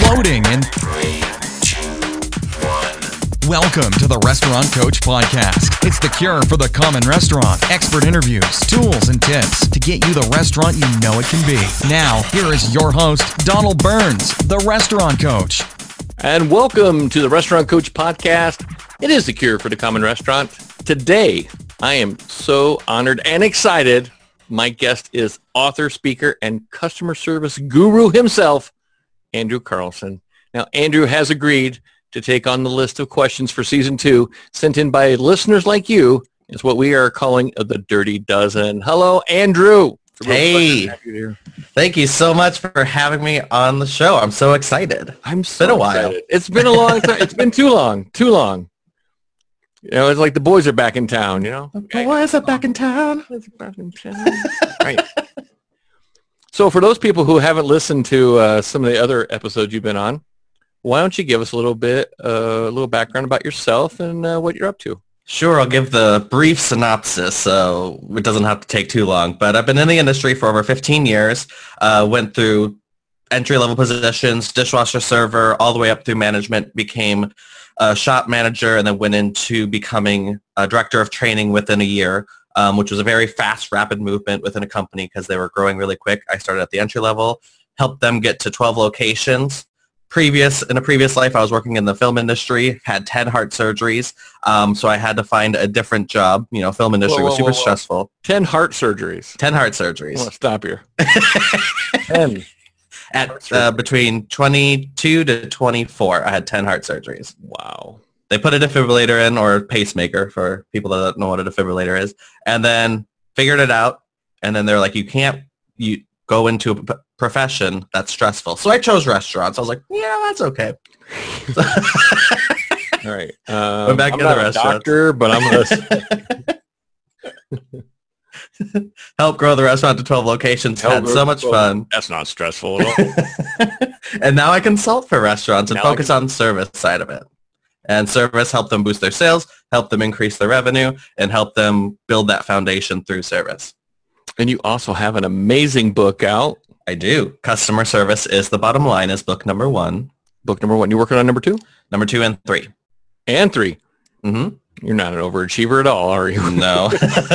exploding in 3, 2, 1. Welcome to the Restaurant Coach Podcast. It's the cure for the common restaurant. Expert interviews, tools, and tips to get you the restaurant you know it can be. Now, here is your host, Donald Burns, the Restaurant Coach. And welcome to the Restaurant Coach Podcast. It is the cure for the common restaurant. Today, I am so honored and excited. My guest is author, speaker, and customer service guru himself, Andrew Carlson. Now, Andrew has agreed to take on the list of questions for season 2 sent in by listeners like you. It's what we are calling the Dirty Dozen. Hello, Andrew. Hey, thank you so much for having me on the show. I'm so excited. It's been a while. It's been a long time. It's been too long. You know, it's like the boys are back in town, you know? The boys are back in town. Right. So for those people who haven't listened to some of the other episodes you've been on, why don't you give us a little background about yourself and what you're up to? Sure, I'll give the brief synopsis so it doesn't have to take too long. But I've been in the industry for over 15 years, went through entry-level positions, dishwasher server, all the way up through management, became a shop manager, and then went into becoming a director of training within a year, which was a very fast, rapid movement within a company because they were growing really quick. I started at the entry level, helped them get to 12 locations. In a previous life, I was working in the film industry, had 10 heart surgeries, so I had to find a different job. You know, film industry was super stressful. 10 heart surgeries. 10 heart surgeries. I want to stop here. 10. At between 22 to 24, I had 10 heart surgeries. Wow. They put a defibrillator in, or a pacemaker for people that don't know what a defibrillator is, and then figured it out. And then they're like, you go into a profession that's stressful. So I chose restaurants. I was like, yeah, that's okay. All right. Went back I'm into not the a restaurant. doctor, but I'm going to help grow the restaurant to 12 locations. Had so much fun. That's not stressful at all. And now I consult for restaurants and focus on service side of it. And service help them boost their sales, help them increase their revenue, and help them build that foundation through service. And you also have an amazing book out. I do. Customer Service is the Bottom Line is book number 1. Book number 1. You working on number 2? Number 2 and 3. And 3. Mm-hmm. You're not an overachiever at all, are you? No.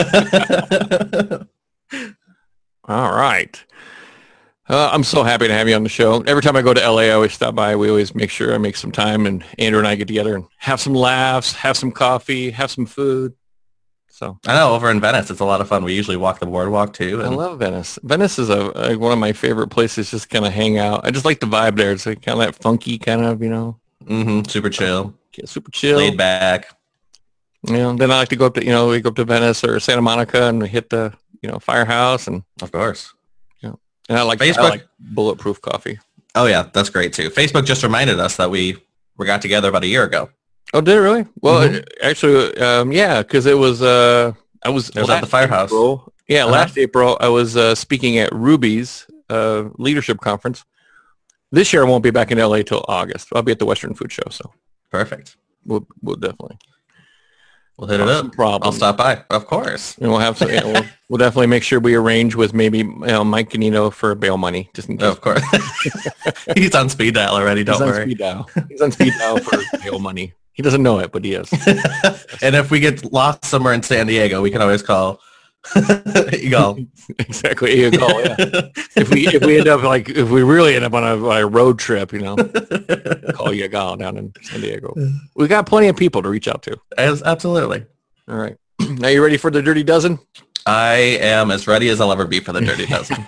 All right. I'm so happy to have you on the show. Every time I go to LA, I always stop by. We always make sure I make some time, and Andrew and I get together and have some laughs, have some coffee, have some food. So I know over in Venice, it's a lot of fun. We usually walk the boardwalk too. I love Venice. Venice is one of my favorite places just kind of hang out. I just like the vibe there. It's like kind of that funky kind of, you know. Mm-hmm. Super chill. Super chill. Laid back. You know, then I like to go up to, we go up to Venice or Santa Monica and hit the, Firehouse. And of course. And I like bulletproof coffee. Oh, yeah. That's great, too. Facebook just reminded us that we got together about a year ago. Oh, did it really? Well, actually, yeah, because it was I was at the Firehouse. April, last April, I was speaking at Ruby's leadership conference. This year, I won't be back in LA till August. I'll be at the Western Food Show, so. Perfect. We'll definitely. We'll hit it up. I'll stop by. Of course. And we'll have some. We'll definitely make sure we arrange with maybe Mike Ganino for bail money, just in case. Of course. He's on speed dial already. Don't worry. He's on speed dial for bail money. He doesn't know it, but he is. And if we get lost somewhere in San Diego, we can always call Eagle. Exactly, Eagle. Yeah. If we really end up on a road trip, call Eagle down in San Diego. We got plenty of people to reach out to. Absolutely. All right. Now you ready for the Dirty Dozen? I am as ready as I'll ever be for the Dirty Dozen.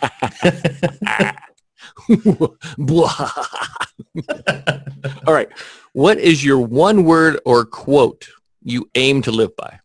All right. What is your one word or quote you aim to live by?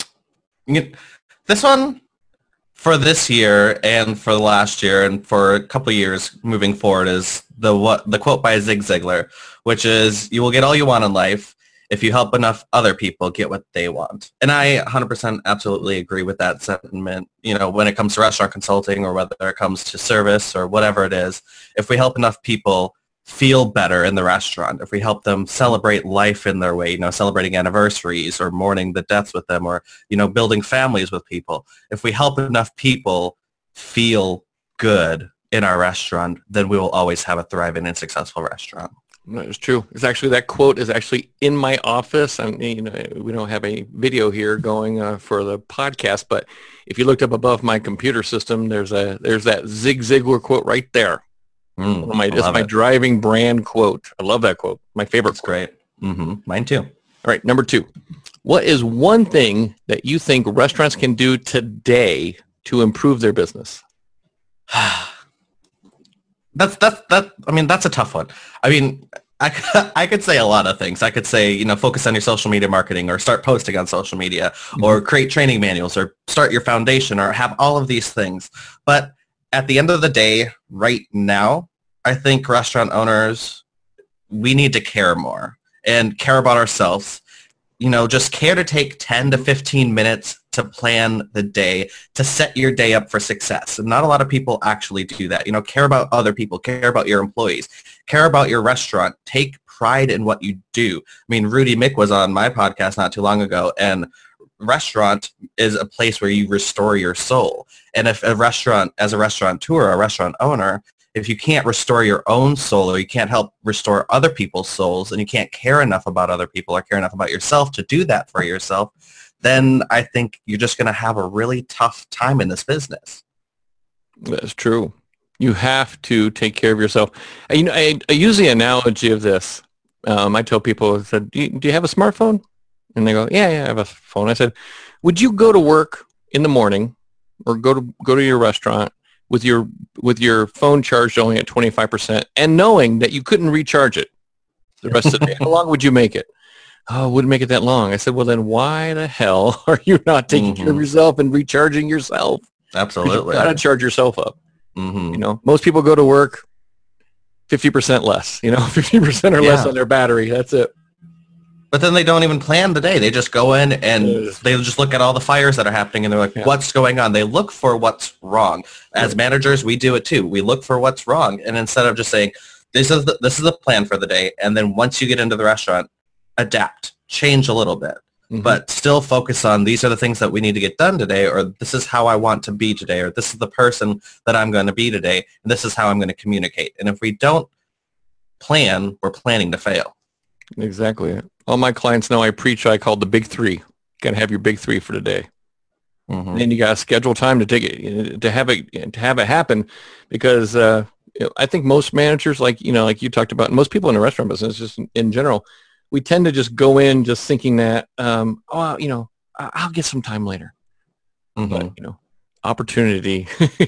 This one for this year and for the last year and for a couple of years moving forward is the quote by Zig Ziglar, which is, you will get all you want in life if you help enough other people get what they want. And I 100% absolutely agree with that sentiment. When it comes to restaurant consulting or whether it comes to service or whatever it is, if we help enough people feel better in the restaurant, if we help them celebrate life in their way, celebrating anniversaries or mourning the deaths with them, or, building families with people, if we help enough people feel good in our restaurant, then we will always have a thriving and successful restaurant. That is true. It's actually, that quote is actually in my office. And we don't have a video here going for the podcast, but if you looked up above my computer system, there's that Zig Ziglar quote right there. It's my driving brand quote. I love that quote. My favorite. It's great. Mine too. All right, number 2. What is one thing that you think restaurants can do today to improve their business? That's a tough one. I mean, I could say a lot of things. I could say, focus on your social media marketing, or start posting on social media, or create training manuals, or start your foundation, or have all of these things. But at the end of the day, right now, I think restaurant owners, we need to care more and care about ourselves. Just care to take 10 to 15 minutes to plan the day, to set your day up for success. And not a lot of people actually do that. Care about other people, care about your employees, care about your restaurant, take pride in what you do. I mean, Rudy Mick was on my podcast not too long ago, and restaurant is a place where you restore your soul. And if a restaurant, as a restaurateur, a restaurant owner, if you can't restore your own soul, or you can't help restore other people's souls, and you can't care enough about other people or care enough about yourself to do that for yourself, then I think you're just going to have a really tough time in this business. That's true. You have to take care of yourself. I use the analogy of this. I tell people, I said, do you have a smartphone? And they go, yeah, I have a phone. I said, would you go to work in the morning, or go to your restaurant with your phone charged only at 25%, and knowing that you couldn't recharge it the rest of the day? How long would you make it? Oh, wouldn't make it that long. I said, well, then why the hell are you not taking care of yourself and recharging yourself? Absolutely. You got to charge yourself up. Most people go to work 50% less, 50% or less on their battery. That's it. But then they don't even plan the day. They just go in and they just look at all the fires that are happening, and they're like, what's going on? They look for what's wrong. As managers, we do it too. We look for what's wrong. And instead of just saying, this is the plan for the day, and then once you get into the restaurant, adapt, change a little bit, but still focus on, these are the things that we need to get done today, or this is how I want to be today, or this is the person that I'm going to be today, and this is how I'm going to communicate. And if we don't plan, we're planning to fail. Exactly. All my clients know I preach, I call the big 3. Got to have your big 3 for the day. And then you got to schedule time to take it, to have it happen, because I think most managers, like you talked about, and most people in the restaurant business, just in general, we tend to just go in just thinking that, I'll get some time later. But, opportunity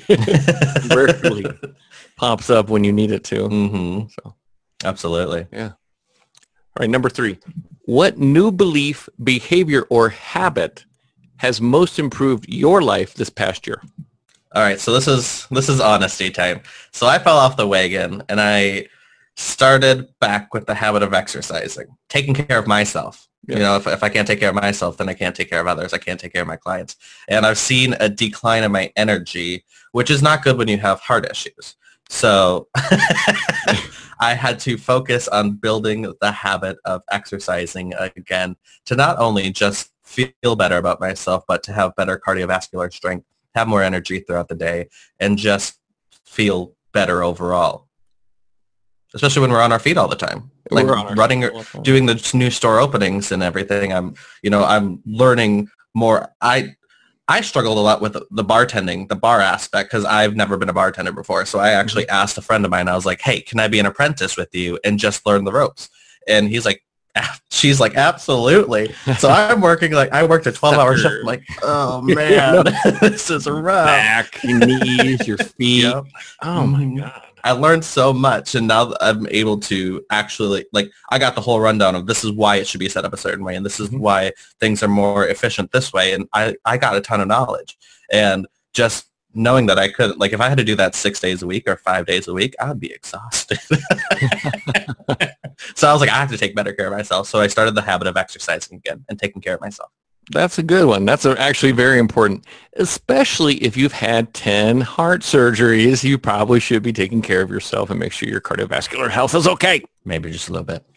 rarely pops up when you need it to. So, absolutely. Yeah. All right, number 3. What new belief, behavior, or habit has most improved your life this past year? All right, so this is honesty time. So I fell off the wagon, and I started back with the habit of exercising, taking care of myself. Yeah. If I can't take care of myself, then I can't take care of others. I can't take care of my clients. And I've seen a decline in my energy, which is not good when you have heart issues. So I had to focus on building the habit of exercising again, to not only just feel better about myself, but to have better cardiovascular strength, have more energy throughout the day, and just feel better overall. Especially when we're on our feet all the time, like running, or doing the new store openings and everything. I'm learning more. I struggled a lot with the bartending, the bar aspect, because I've never been a bartender before. So I actually asked a friend of mine, I was like, hey, can I be an apprentice with you and just learn the ropes? And she's like, absolutely. So I worked a 12-hour shift. I'm like, oh man, this is rough. Back, your knees, your feet. Yep. Oh my God. I learned so much, and now I'm able to actually, I got the whole rundown of, this is why it should be set up a certain way, and this is why things are more efficient this way, and I got a ton of knowledge. And just knowing that I could, if I had to do that 6 days a week or 5 days a week, I would be exhausted. So I was like, I have to take better care of myself. So I started the habit of exercising again and taking care of myself. That's a good one. That's actually very important, especially if you've had 10 heart surgeries. You probably should be taking care of yourself and make sure your cardiovascular health is okay. Maybe just a little bit.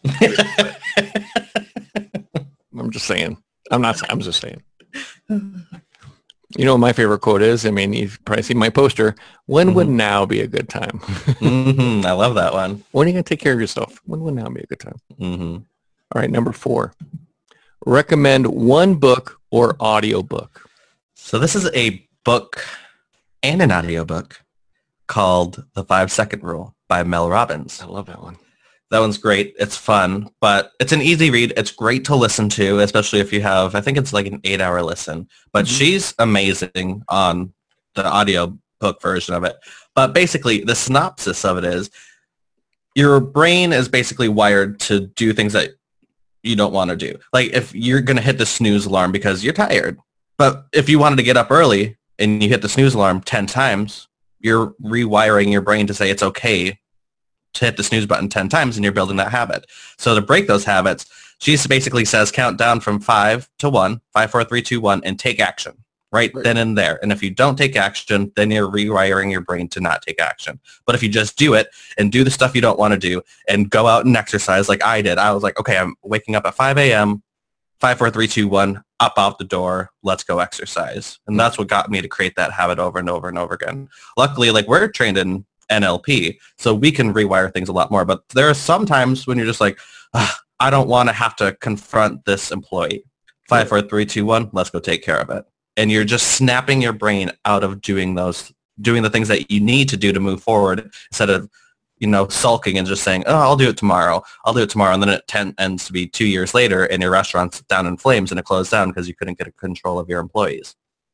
I'm just saying. I'm just saying. You know what my favorite quote is? I mean, you've probably seen my poster. When would Mm-hmm. now be a good time? Mm-hmm. I love that one. When are you going to take care of yourself? When would now be a good time? Mm-hmm. All right, number 4. Recommend one book or audiobook. So this is a book and an audiobook called The 5-Second Rule by Mel Robbins. I love that one. That one's great. It's fun, but it's an easy read. It's great to listen to, especially if you have, I think it's like an 8-hour listen, but she's amazing on the audiobook version of it. But basically the synopsis of it is your brain is basically wired to do things that you don't want to do. Like if you're going to hit the snooze alarm because you're tired, but if you wanted to get up early and you hit the snooze alarm 10 times, you're rewiring your brain to say it's okay to hit the snooze button 10 times, and you're building that habit. So to break those habits, she basically says count down from 5 to 1, 5, 4, 3, 2, 1, and take action right then and there. And if you don't take action, then you're rewiring your brain to not take action. But if you just do it and do the stuff you don't want to do and go out and exercise like I did, I was like, okay, I'm waking up at 5 a.m., 5, 4, 3, 2, 1, up out the door, let's go exercise. And that's what got me to create that habit over and over and over again. Luckily, like we're trained in NLP, so we can rewire things a lot more. But there are some times when you're just like, I don't want to have to confront this employee. 5, 4, 3, 2, 1, let's go take care of it. And you're just snapping your brain out of doing the things that you need to do to move forward instead of, sulking and just saying, oh, I'll do it tomorrow. And then it ends to be 2 years later and your restaurant's down in flames and it closed down because you couldn't get control of your employees.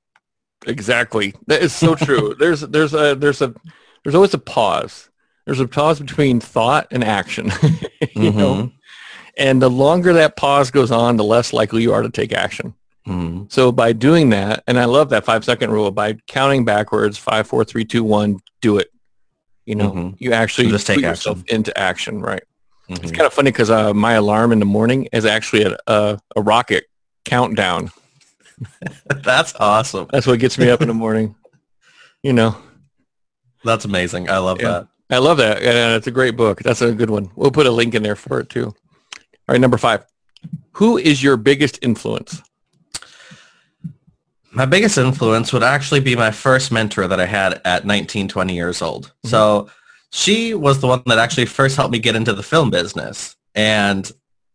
Exactly. That is so true. There's always a pause. There's a pause between thought and action, you know, and the longer that pause goes on, the less likely you are to take action. Mm-hmm. So by doing that, and I love that 5-second rule, by counting backwards, 5, 4, 3, 2, 1, do it. You actually just take yourself action into action, right? It's kind of funny because my alarm in the morning is actually a rocket countdown. That's awesome. That's what gets me up in the morning, That's amazing. I love that. I love that. And it's a great book. That's a good one. We'll put a link in there for it too. All right, number 5. Who is your biggest influence? My biggest influence would actually be my first mentor that I had at 19, 20 years old. Mm-hmm. So she was the one that actually first helped me get into the film business. And,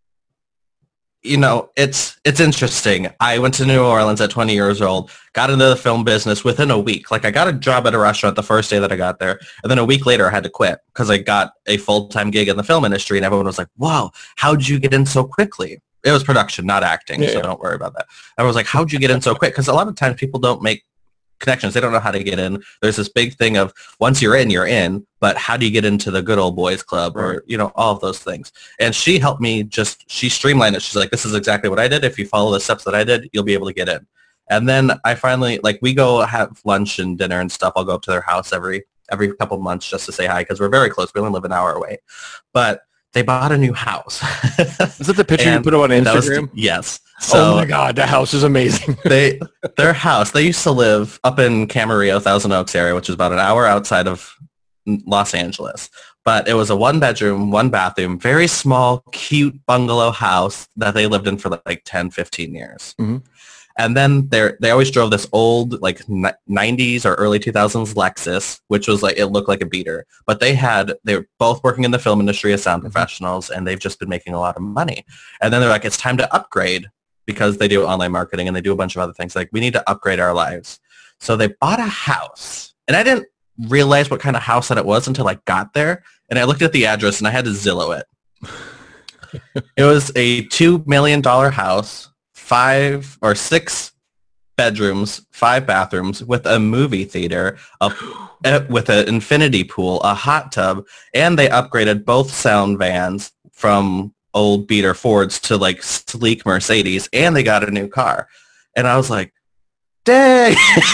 it's interesting. I went to New Orleans at 20 years old, got into the film business within a week. Like I got a job at a restaurant the first day that I got there. And then a week later I had to quit because I got a full-time gig in the film industry. And everyone was like, wow, how'd you get in so quickly? It was production, not acting, so don't worry about that. I was like, how'd you get in so quick? Because a lot of times people don't make connections. They don't know how to get in. There's this big thing of once you're in, but how do you get into the good old boys club or, all of those things. And she helped me she streamlined it. She's like, this is exactly what I did. If you follow the steps that I did, you'll be able to get in. And then I finally, we go have lunch and dinner and stuff. I'll go up to their house every couple of months just to say hi because we're very close. We only live an hour away. But they bought a new house. Is that the picture you put up on Instagram? Yes. So, oh my God, that house is amazing. Their house, they used to live up in Camarillo, Thousand Oaks area, which is about an hour outside of Los Angeles. But it was a 1-bedroom, 1-bathroom, very small, cute bungalow house that they lived in for 10, 15 years. Mm-hmm. And then they always drove this old 90s or early 2000s Lexus, which was it looked like a beater. But they were both working in the film industry as sound professionals, and they've just been making a lot of money. And then they're like, it's time to upgrade because they do online marketing and they do a bunch of other things. We need to upgrade our lives. So they bought a house. And I didn't realize what kind of house that it was until I got there. And I looked at the address and I had to Zillow it. It was a $2 million house. 5 or 6 bedrooms, 5 bathrooms with a movie theater, with an infinity pool, a hot tub, and they upgraded both sound vans from old beater Fords to sleek Mercedes, and they got a new car. And I was like, dang,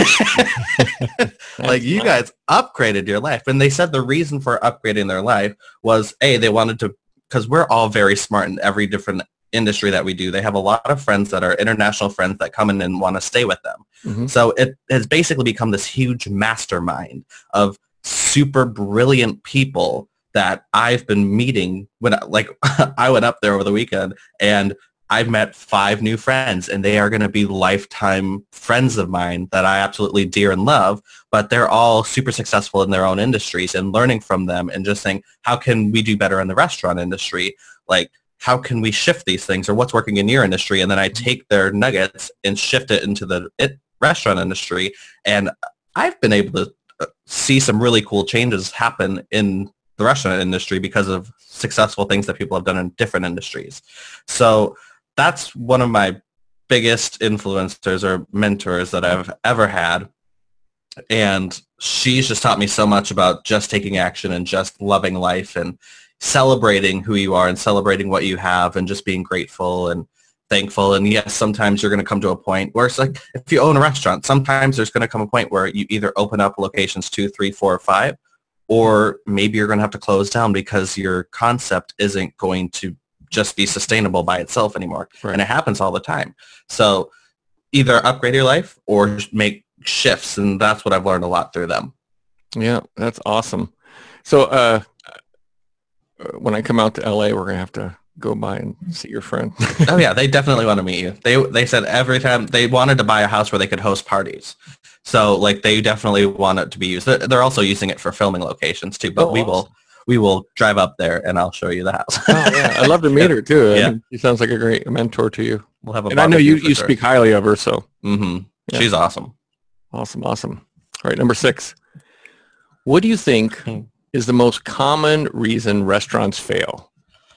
you guys upgraded your life. And they said the reason for upgrading their life was, they wanted to, because we're all very smart in every different industry that we do. They have a lot of friends that are international friends that come in and want to stay with them. Mm-hmm. So it has basically become this huge mastermind of super brilliant people that I've been meeting when I went up there over the weekend, and I've met 5 new friends, and they are going to be lifetime friends of mine that I absolutely dear and love, but they're all super successful in their own industries, and learning from them and just saying, how can we do better in the restaurant industry? Like, how can we shift these things, or what's working in your industry? And then I take their nuggets and shift it into the restaurant industry. And I've been able to see some really cool changes happen in the restaurant industry because of successful things that people have done in different industries. So that's one of my biggest influencers or mentors that I've ever had. And she's just taught me so much about just taking action and just loving life and celebrating who you are and celebrating what you have and just being grateful and thankful. And yes, sometimes you're going to come to a point where it's like, if you own a restaurant, sometimes there's going to come a point where you either open up locations 2, 3, 4, or 5, or maybe you're going to have to close down because your concept isn't going to just be sustainable by itself anymore. Right. And it happens all the time. So either upgrade your life or make shifts. And that's what I've learned a lot through them. Yeah, that's awesome. So when I come out to LA, we're going to have to go by and see your friend. Oh yeah, they definitely want to meet you. They said every time they wanted to buy a house where they could host parties. So like they definitely want it to be used. They're also using it for filming locations too, but awesome. we will drive up there and I'll show you the house. Oh yeah, I'd love to meet her too. Yeah. I mean, she sounds like a great mentor to you. We'll have a and I know you speak highly of her, so. Mm-hmm. Yeah. She's awesome. Awesome. All right, number 6. What do you think is the most common reason restaurants fail?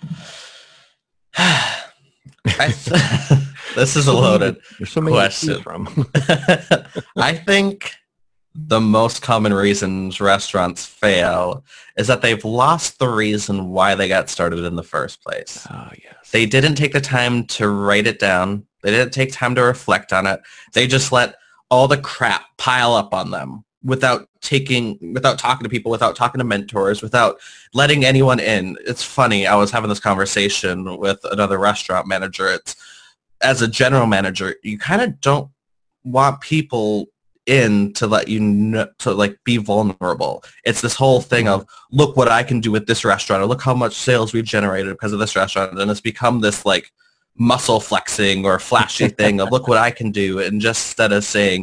This is a loaded question. From. I think the most common reasons restaurants fail is that they've lost the reason why they got started in the first place. Oh, yes. They didn't take the time to write it down. They didn't take time to reflect on it. They just let all the crap pile up on them without talking to people, without talking to mentors, without letting anyone in. It's funny. I was having this conversation with another restaurant manager. It's, as a general manager, you kind of don't want people in to let you know, to like be vulnerable. It's this whole thing of, look what I can do with this restaurant, or look how much sales we've generated because of this restaurant. And it's become this like muscle flexing or flashy thing of, look what I can do. And just instead of saying,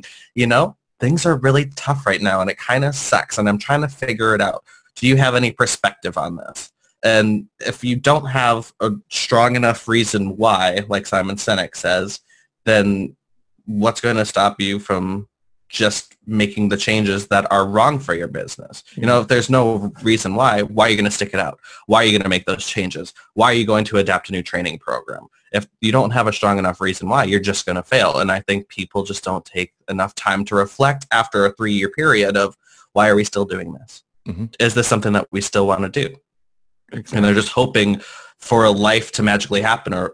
things are really tough right now and it kind of sucks and I'm trying to figure it out. Do you have any perspective on this? And if you don't have a strong enough reason why, like Simon Sinek says, then what's going to stop you from just making the changes that are wrong for your business? If there's no reason why are you going to stick it out? Why are you going to make those changes? Why are you going to adapt a new training program? If you don't have a strong enough reason why, you're just going to fail. And I think people just don't take enough time to reflect after a 3-year period of, why are we still doing this? Mm-hmm. Is this something that we still want to do? Exactly. And they're just hoping for a life to magically happen, or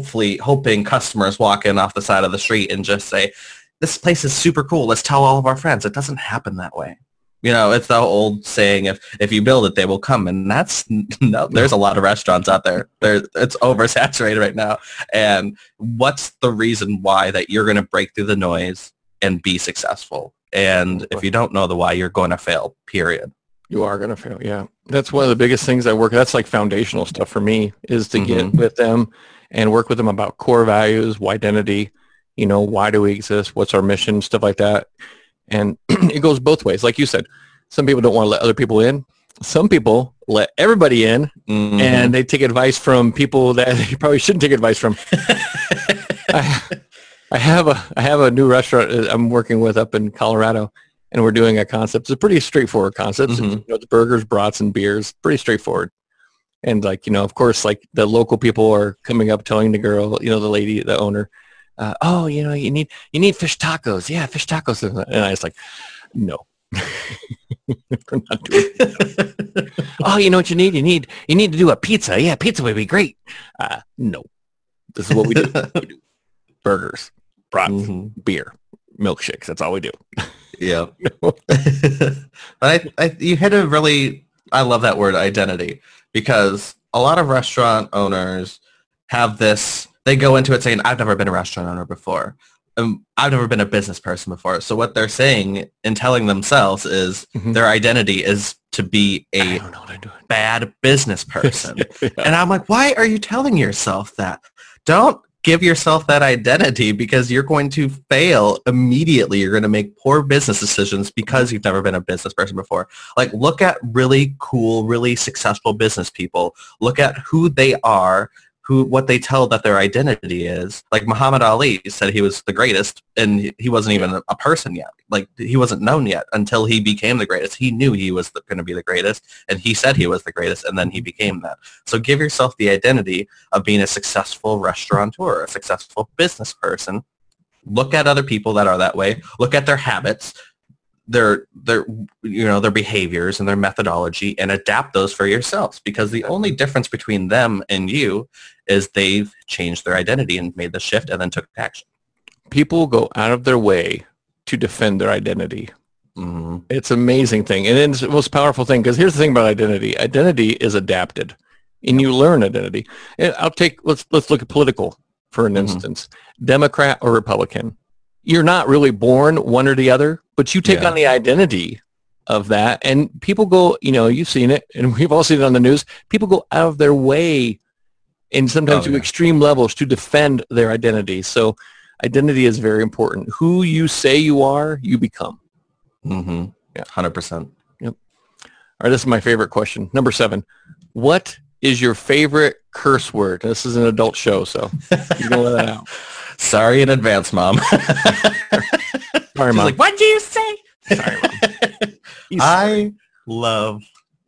hoping customers walk in off the side of the street and just say, this place is super cool, let's tell all of our friends. It doesn't happen that way. It's the old saying, if you build it, they will come. And there's a lot of restaurants out there. It's oversaturated right now. And what's the reason why that you're going to break through the noise and be successful? And if you don't know the why, you're going to fail, period. You are going to fail, yeah. That's one of the biggest things I work. That's like foundational stuff for me, is to get with them and work with them about core values, identity, why do we exist, what's our mission, stuff like that. And it goes both ways. Like you said, some people don't want to let other people in. Some people let everybody in, and they take advice from people that you probably shouldn't take advice from. I have a new restaurant I'm working with up in Colorado, and we're doing a concept. It's a pretty straightforward concept. It's burgers, brats, and beers. Pretty straightforward. And of course, like the local people are coming up telling the girl, the lady, the owner, you need fish tacos. Yeah, fish tacos. And I was like, no. We're not doing that. Oh, you know what you need? You need to do a pizza. Yeah, pizza would be great. No. This is what we do. We do burgers, brats, beer, milkshakes. That's all we do. Yeah. You hit a really, I love that word, identity, because a lot of restaurant owners have this, they go into it saying, I've never been a restaurant owner before. I've never been a business person before. So what they're saying and telling themselves is their identity is to be a bad business person. Yeah. And I'm like, why are you telling yourself that? Don't give yourself that identity because you're going to fail immediately. You're going to make poor business decisions because you've never been a business person before. Like, look at really cool, really successful business people. Look at who they are, what they tell that their identity is. Like Muhammad Ali said he was the greatest, and he wasn't even a person yet. Like, he wasn't known yet until he became the greatest. He knew he was going to be the greatest, and he said he was the greatest, and then he became that. So give yourself the identity of being a successful restaurateur, a successful business person. Look at other people that are that way. Look at their habits, their behaviors and their methodology, and adapt those for yourselves, because the only difference between them and you is they've changed their identity and made the shift and then took action. People go out of their way to defend their identity. Mm-hmm. It's an amazing thing. And it's the most powerful thing, because here's the thing about identity. Identity is adapted, and you learn identity. And let's look at political for an instance. Democrat or Republican. You're not really born one or the other, but you take on the identity of that. And people go, you've seen it, and we've all seen it on the news. People go out of their way, and sometimes to extreme levels, to defend their identity. So identity is very important. Who you say you are, you become. Mm-hmm. Yeah, 100%. Yep. All right, this is my favorite question. Number 7. What is your favorite curse word? This is an adult show, so you can let that out. Sorry in advance, Mom. Sorry, Mom. Like, what'd you say? Sorry, Mom. I love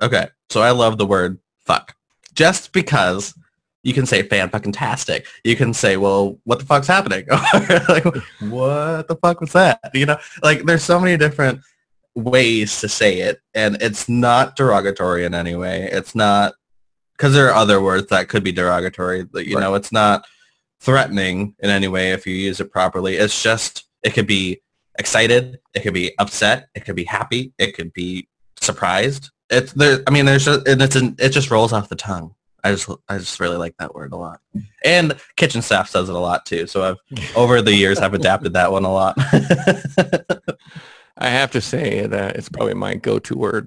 the word fuck. Just because you can say fan-fucking-tastic. You can say, well, what the fuck's happening? Or like, what the fuck was that? Like, there's so many different ways to say it, and it's not derogatory in any way. It's not, because there are other words that could be derogatory. It's not threatening in any way if you use it properly. It's just, it could be excited, it could be upset, it could be happy, it could be surprised. It just rolls off the tongue. I just really like that word a lot. And kitchen staff says it a lot too. So over the years I've adapted that one a lot. I have to say that it's probably my go-to word.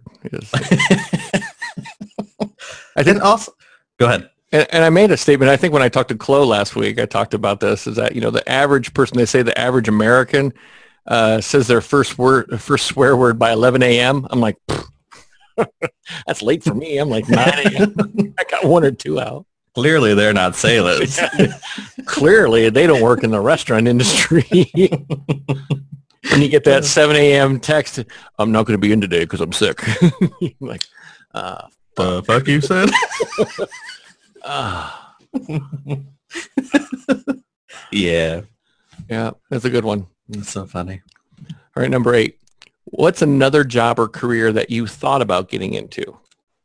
I think also, go ahead. And I made a statement. I think when I talked to Chloe last week, I talked about this, is that, the average person, they say the average American says their first swear word by 11 a.m. I'm like, that's late for me. I'm like 9 a.m. I got 1 or 2 out. Clearly they're not sailors. Clearly they don't work in the restaurant industry. When you get that 7 a.m. text, I'm not going to be in today because I'm sick. Like, the fuck you said? Yeah, that's a good one. That's so funny. All right, number 8. What's another job or career that you thought about getting into?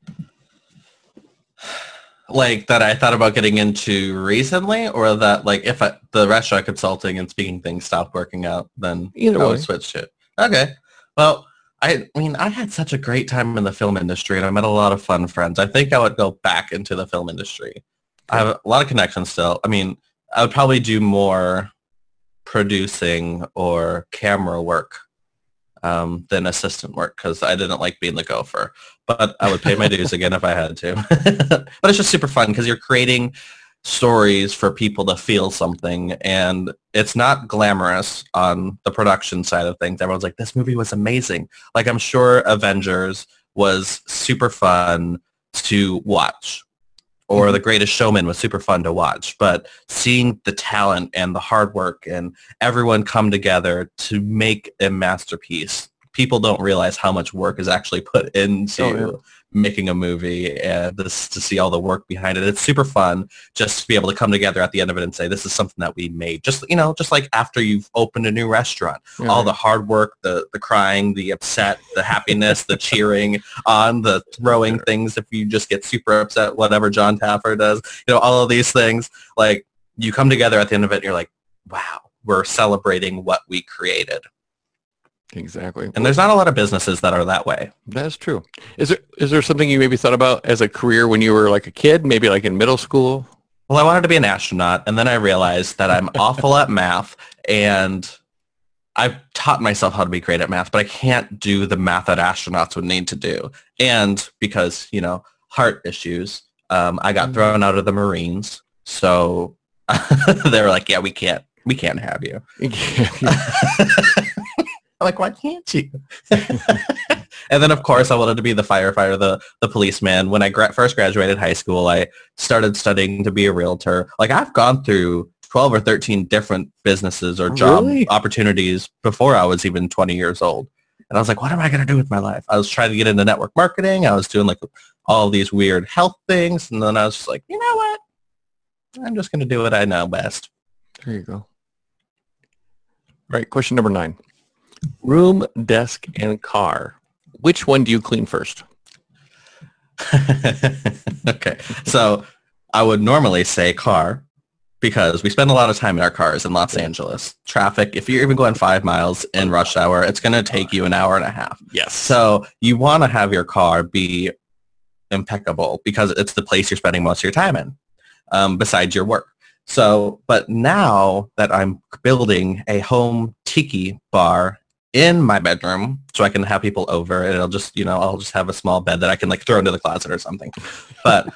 Like, that I thought about getting into recently, or that, like, if the restaurant consulting and speaking things stopped working out, then either I way would switch to it. Okay. Well, I had such a great time in the film industry, and I met a lot of fun friends. I think I would go back into the film industry. I have a lot of connections still. I mean, I would probably do more producing or camera work than assistant work, because I didn't like being the gopher. But I would pay my dues again if I had to. But it's just super fun, because you're creating stories for people to feel something, and it's not glamorous on the production side of things. Everyone's like, this movie was amazing. Like, I'm sure Avengers was super fun to watch, or The Greatest Showman was super fun to watch, but seeing the talent and the hard work and everyone come together to make a masterpiece, people don't realize how much work is actually put into making a movie, and to see all the work behind it. It's super fun just to be able to come together at the end of it and say, this is something that we made. Just like after you've opened a new restaurant, all the hard work, the crying, the upset, the happiness, the cheering on, the throwing things if you just get super upset, whatever John Taffer does, all of these things, like, you come together at the end of it and you're like, wow, we're celebrating what we created. Exactly. And there's not a lot of businesses that are that way. That's true. Is there something you maybe thought about as a career when you were like a kid, maybe like in middle school? Well, I wanted to be an astronaut, and then I realized that I'm awful at math, and I've taught myself how to be great at math, but I can't do the math that astronauts would need to do. And because, heart issues, I got thrown out of the Marines. So They were like, yeah, we can't have you. I'm like, why can't you? And then, of course, I wanted to be the firefighter, the policeman. When I first graduated high school, I started studying to be a realtor. Like, I've gone through 12 or 13 different businesses or job opportunities before I was even 20 years old. And I was like, what am I going to do with my life? I was trying to get into network marketing. I was doing like all these weird health things. And then I was just like, you know what? I'm just going to do what I know best. There you go. All right. Question number 9. Room, desk, and car. Which one do you clean first? Okay. So I would normally say car, because we spend a lot of time in our cars in Los Angeles. Traffic, if you're even going 5 miles in rush hour, it's going to take you an hour and a half. Yes. So you want to have your car be impeccable because it's the place you're spending most of your time in, besides your work. So, but now that I'm building a home tiki bar in my bedroom so I can have people over, and I'll just have a small bed that I can like throw into the closet or something. But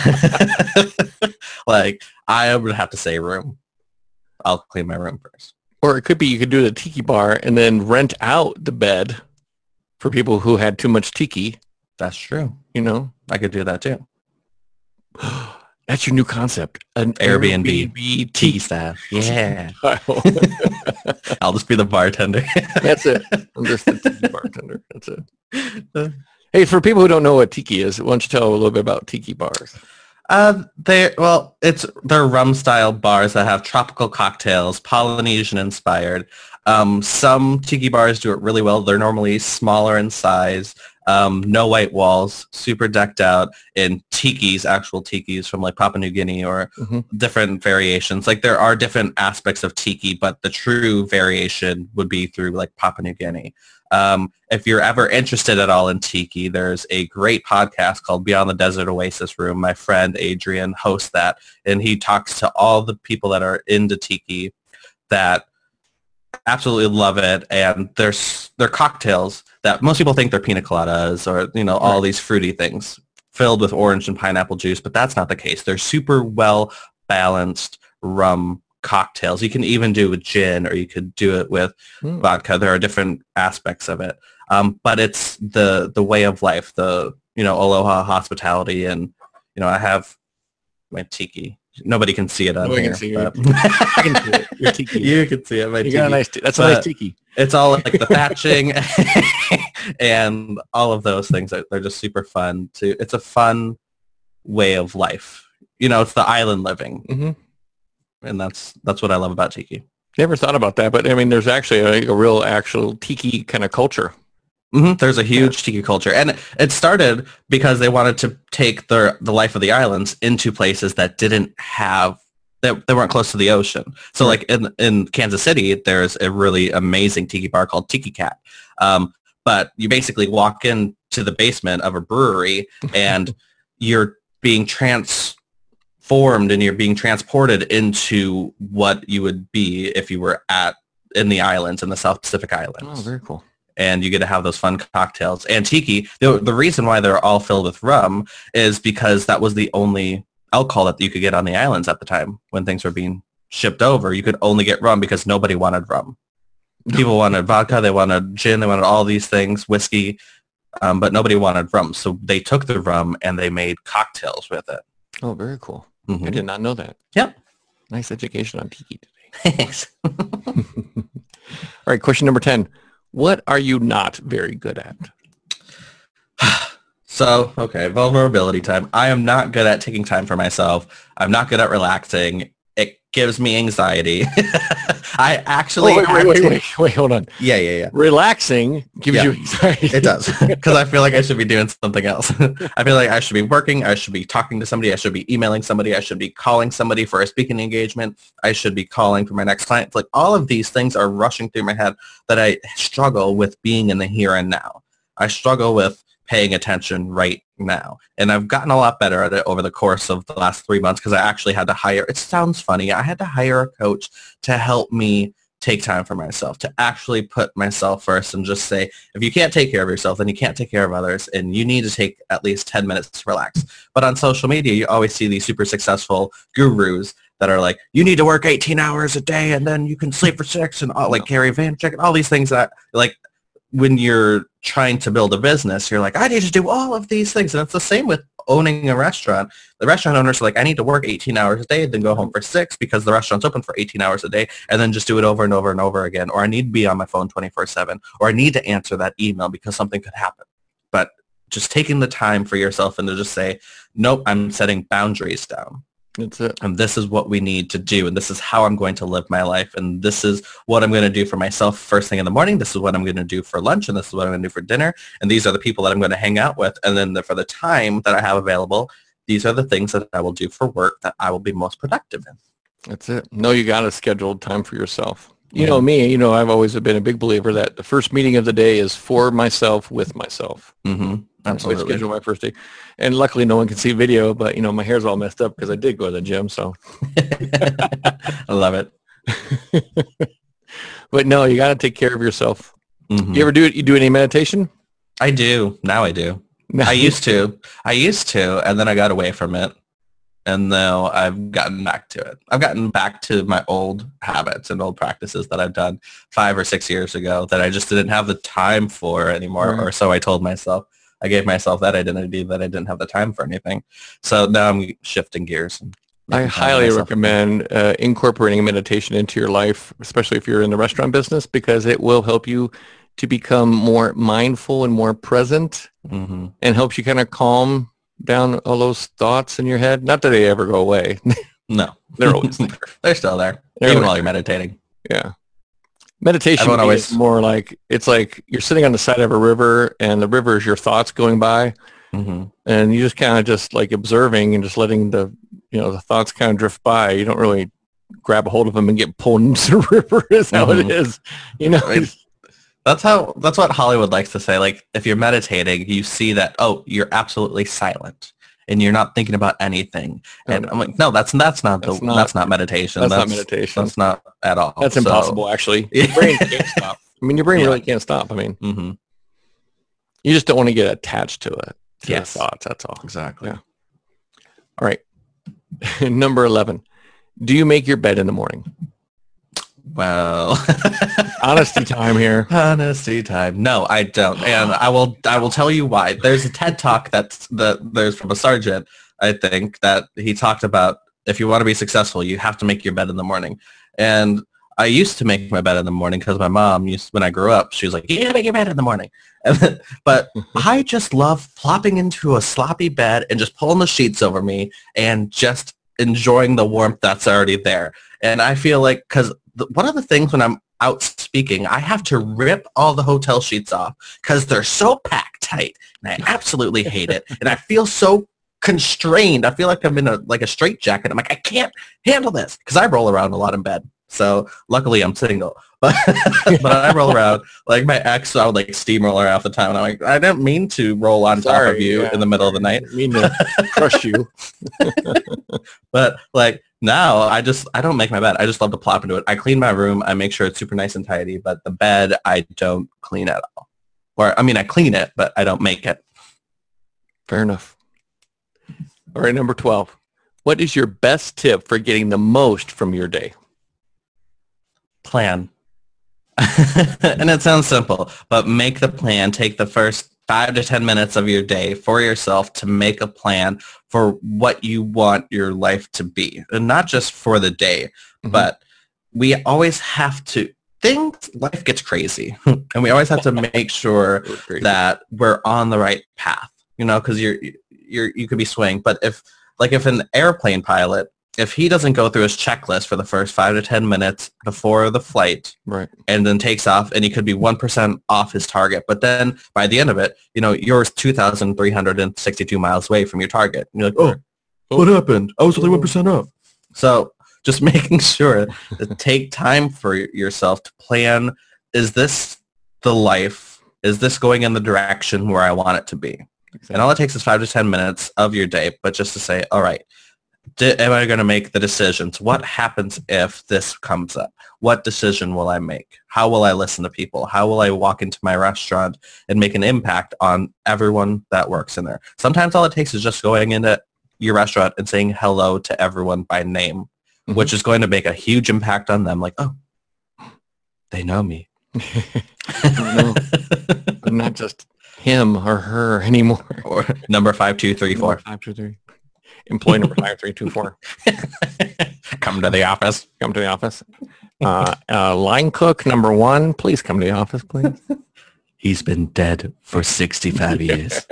like, I would have to say room. I'll clean my room first. Or it could be you could do the tiki bar and then rent out the bed for people who had too much tiki. That's true. I could do that too. That's your new concept. An Airbnb tiki staff. Yeah. I'll just be the bartender. That's it. I'm just the tiki bartender. That's it. Hey, for people who don't know what tiki is, why don't you tell a little bit about tiki bars? They're rum style bars that have tropical cocktails, Polynesian inspired. Some tiki bars do it really well. They're normally smaller in size. No white walls, super decked out in tikis, actual tikis from like Papua New Guinea or different variations. Like there are different aspects of tiki, but the true variation would be through like Papua New Guinea. If you're ever interested at all in tiki, there's a great podcast called Beyond the Desert Oasis Room. My friend Adrian hosts that, and he talks to all the people that are into tiki that absolutely love it. And they're cocktails that most people think they're pina coladas or, all these fruity things filled with orange and pineapple juice, but that's not the case. They're super well balanced rum cocktails. You can even do with gin, or you could do it with vodka. There are different aspects of it. But it's the way of life, the, aloha hospitality. And, I have my tiki. Nobody can see it on here. I can see it. Your tiki. You can see it. My tiki. Got a nice that's a nice tiki. It's all like the thatching and all of those things. They're just super fun. It's a fun way of life. It's the island living. Mm-hmm. And that's what I love about tiki. Never thought about that, but I mean, there's actually a real actual tiki kind of culture. Mm-hmm. There's a huge tiki culture, and it started because they wanted to take the life of the islands into places that didn't have they weren't close to the ocean. So like in Kansas City, there's a really amazing tiki bar called Tiki Cat. But you basically walk into the basement of a brewery and you're being transformed and you're being transported into what you would be if you were in the islands, in the South Pacific Islands. Oh, very cool. And you get to have those fun cocktails. And tiki, the reason why they're all filled with rum is because that was the only alcohol that you could get on the islands at the time when things were being shipped over. You could only get rum because nobody wanted rum. People wanted vodka, they wanted gin, they wanted all these things, whiskey, but nobody wanted rum. So they took the rum and they made cocktails with it. Oh, very cool. Mm-hmm. I did not know that. Yep. Nice education on tiki today. Thanks. All right, question number 10. What are you not very good at? So, okay, vulnerability time. I am not good at taking time for myself. I'm not good at relaxing. It gives me anxiety. I actually... Wait, hold on. Yeah. Relaxing gives you anxiety. It does, because I feel like I should be doing something else. I feel like I should be working. I should be talking to somebody. I should be emailing somebody. I should be calling somebody for a speaking engagement. I should be calling for my next client. It's like all of these things are rushing through my head that I struggle with being in the here and now. I struggle with paying attention right now. And I've gotten a lot better at it over the course of the last 3 months because I actually had to hire, it sounds funny, I had to hire a coach to help me take time for myself, to actually put myself first and just say, if you can't take care of yourself, then you can't take care of others, and you need to take at least 10 minutes to relax. But on social media, you always see these super successful gurus that are like, you need to work 18 hours a day and then you can sleep for 6 and all, like Gary Vaynerchuk and all these things that like when you're trying to build a business, you're like, I need to do all of these things. And it's the same with owning a restaurant. The restaurant owners are like, I need to work 18 hours a day, then go home for 6 because the restaurant's open for 18 hours a day, and then just do it over and over and over again. Or I need to be on my phone 24/7, or I need to answer that email because something could happen. But just taking the time for yourself and to just say, nope, I'm setting boundaries down. That's it. And this is what we need to do. And this is how I'm going to live my life. And this is what I'm going to do for myself first thing in the morning. This is what I'm going to do for lunch. And this is what I'm going to do for dinner. And these are the people that I'm going to hang out with. And then for the time that I have available, these are the things that I will do for work that I will be most productive in. That's it. No, you got to schedule time for yourself. You know me, I've always been a big believer that the first meeting of the day is for myself, with myself. Mm-hmm. Absolutely. I schedule my first day. And luckily no one can see video, but, my hair's all messed up because I did go to the gym, so. I love it. But no, you got to take care of yourself. Mm-hmm. You ever do any meditation? I do. Now I do. I used to, and then I got away from it. And now I've gotten back to it. I've gotten back to my old habits and old practices that I've done 5 or 6 years ago that I just didn't have the time for anymore. Or so I told myself. I gave myself that identity that I didn't have the time for anything. So now I'm shifting gears. I highly recommend incorporating meditation into your life, especially if you're in the restaurant business, because it will help you to become more mindful and more present, mm-hmm. and helps you kind of calm down all those thoughts in your head. Not that they ever go away. No. They're always there. They're still there, even while you're meditating. Yeah. Meditation always is more like, it's like you're sitting on the side of a river and the river is your thoughts going by, mm-hmm. and you just kind of just like observing and just letting the thoughts kind of drift by. You don't really grab a hold of them and get pulled into the river is how mm-hmm. it is. That's what Hollywood likes to say. Like if you're meditating, you see that, oh, you're absolutely silent and you're not thinking about anything. And I'm like, no, that's not meditation. That's not meditation. That's not at all. That's impossible, actually. Your brain can't stop. Your brain really can't stop. Mm-hmm. You just don't want to get attached to it. To yes. the thoughts, that's all. Exactly. Yeah. All right. Number 11. Do you make your bed in the morning? Well, honesty time here. Honesty time. No, I don't, and I will tell you why. There's a TED Talk there's from a sergeant, I think, that he talked about if you want to be successful, you have to make your bed in the morning. And I used to make my bed in the morning because my mom when I grew up, she was like, you need to make your bed in the morning. But I just love plopping into a sloppy bed and just pulling the sheets over me and just enjoying the warmth that's already there. And I feel like, because one of the things when I'm out speaking, I have to rip all the hotel sheets off because they're so packed tight, and I absolutely hate it. And I feel so constrained. I feel like I'm in a straitjacket. I'm like, I can't handle this because I roll around a lot in bed. So luckily I'm single, but I roll around like my ex. I would like steamroll her half the time, and I'm like, I didn't mean to roll on top of you in the middle of the night. I didn't mean to crush you. But like now, I don't make my bed. I just love to plop into it. I clean my room. I make sure it's super nice and tidy. But the bed, I don't clean at all. Or I clean it, but I don't make it. Fair enough. All right, number 12. What is your best tip for getting the most from your day? Plan. And it sounds simple, but make the plan. Take the first 5 to 10 minutes of your day for yourself to make a plan for what you want your life to be. And not just for the day, mm-hmm. but we always have to life gets crazy. And we always have to make sure that we're on the right path, because you could be swaying. But if an airplane pilot, if he doesn't go through his checklist for the first 5 to 10 minutes before the flight, right, and then takes off, and he could be 1% off his target, but then by the end of it, you're 2,362 miles away from your target. And you're like, oh, what happened? I was only 1% off. So just making sure to take time for yourself to plan, is this the life? Is this going in the direction where I want it to be? Exactly. And all it takes is 5 to 10 minutes of your day, but just to say, all right, am I going to make the decisions? What happens if this comes up? What decision will I make? How will I listen to people? How will I walk into my restaurant and make an impact on everyone that works in there? Sometimes all it takes is just going into your restaurant and saying hello to everyone by name. which is going to make a huge impact on them. Like, oh, they know me. No, I'm not just him or her anymore. Or number 5234. 523. Employee number 5324. Come to the office. Come to the office. Line cook number 1, please come to the office, please. He's been dead for 65 years.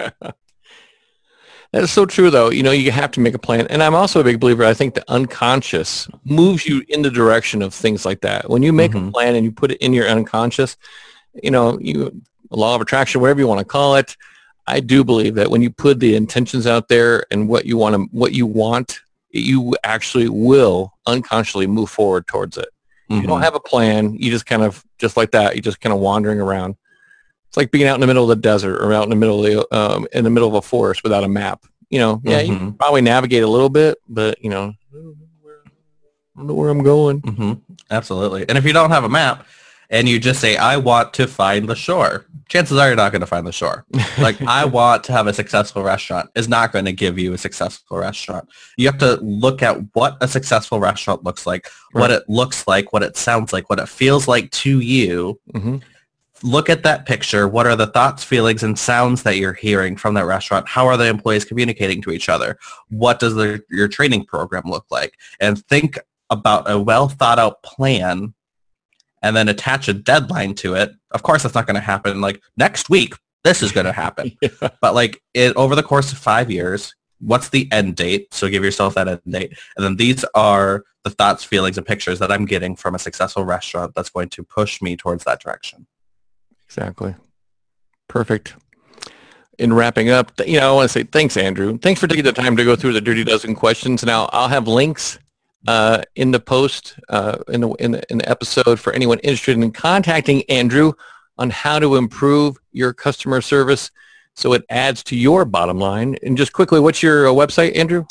That is so true, though. You know, you have to make a plan. And I'm also a big believer. I think the unconscious moves you in the direction of things like that. When you make a plan and you put it in your unconscious, you know, law of attraction, whatever you want to call it, I do believe that when you put the intentions out there and what you want, you actually will unconsciously move forward towards it. You don't have a plan. You just kind of, just like that, you're just kind of wandering around. It's like being out in the middle of the desert or out in the middle of a forest without a map. You know, you can probably navigate a little bit, but you know, I don't know where I'm going. Absolutely. And if you don't have a map and you just say, I want to find the shore, chances are you're not going to find the shore. Like, I want to have a successful restaurant is not going to give you a successful restaurant. You have to look at what a successful restaurant looks like, what it looks like, what it sounds like, what it feels like to you. Look at that picture. What are the thoughts, feelings, and sounds that you're hearing from that restaurant? How are the employees communicating to each other? What does your training program look like? And think about a well thought out plan and then attach a deadline to it. Of course, that's not going to happen like next week. This is going to happen. But like over the course of 5 years, what's the end date? So give yourself that end date. And then these are the thoughts, feelings, and pictures that I'm getting from a successful restaurant that's going to push me towards that direction. Exactly. Perfect. In wrapping up, you know, I want to say thanks, Andrew. Thanks for taking the time to go through the Dirty Dozen questions. Now, I'll have links in the post in the episode for anyone interested in contacting Andrew on how to improve your customer service so it adds to your bottom line. And just quickly, what's your website, Andrew?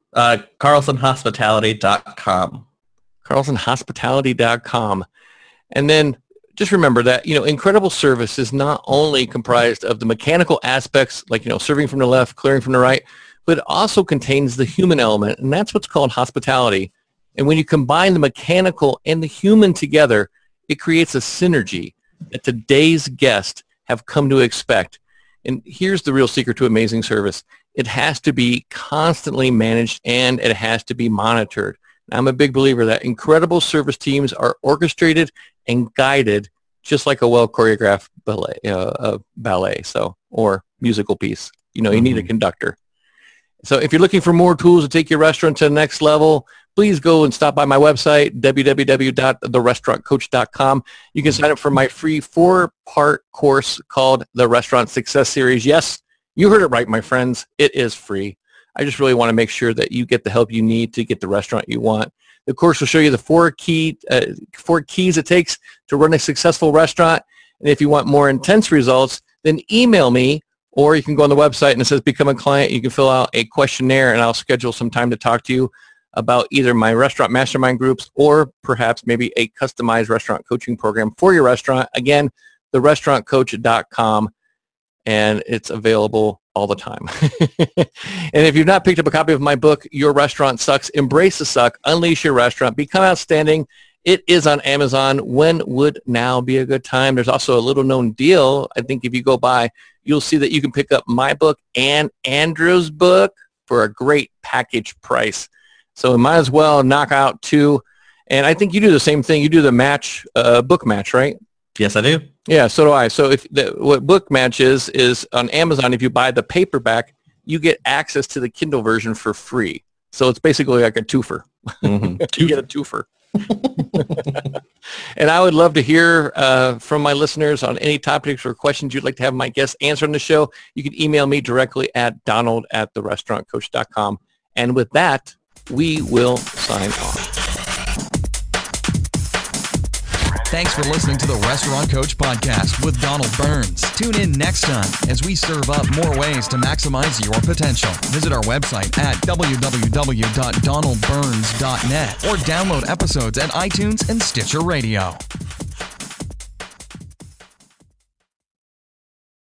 CarlsonHospitality.com. CarlsonHospitality.com. And then just remember that, you know, incredible service is not only comprised of the mechanical aspects, like, you know, serving from the left, clearing from the right, but it also contains the human element, and that's what's called hospitality. And when you combine the mechanical and the human together, it creates a synergy that today's guests have come to expect. And here's the real secret to amazing service. It has to be constantly managed and it has to be monitored. I'm a big believer that incredible service teams are orchestrated and guided just like a well-choreographed ballet, or musical piece. You know, you need a conductor. So if you're looking for more tools to take your restaurant to the next level, please go and stop by my website, www.therestaurantcoach.com. You can sign up for my free 4-part course called The Restaurant Success Series. Yes, you heard it right, my friends. It is free. I just really want to make sure that you get the help you need to get the restaurant you want. The course will show you the 4 keys it takes to run a successful restaurant. And if you want more intense results, then email me, or you can go on the website and it says become a client. You can fill out a questionnaire and I'll schedule some time to talk to you about either my restaurant mastermind groups or perhaps maybe a customized restaurant coaching program for your restaurant. Again, therestaurantcoach.com, and it's available all the time. And if you've not picked up a copy of my book, Your Restaurant Sucks, Embrace the Suck, Unleash Your Restaurant, Become Outstanding, it is on Amazon. When would now be a good time? There's also a little known deal. I think if you go by, you'll see that you can pick up my book and Andrew's book for a great package price. So we might as well knock out 2. And I think you do the same thing. You do the match, book match, right? Yes, I do. Yeah, so do I. So what Book Match is on Amazon, if you buy the paperback, you get access to the Kindle version for free. So it's basically like a twofer. You get a twofer. And I would love to hear from my listeners on any topics or questions you'd like to have my guests answer on the show. You can email me directly at donald@therestaurantcoach.com. And with that, we will sign off. Thanks for listening to the Restaurant Coach Podcast with Donald Burns. Tune in next time as we serve up more ways to maximize your potential. Visit our website at www.donaldburns.net or download episodes at iTunes and Stitcher Radio.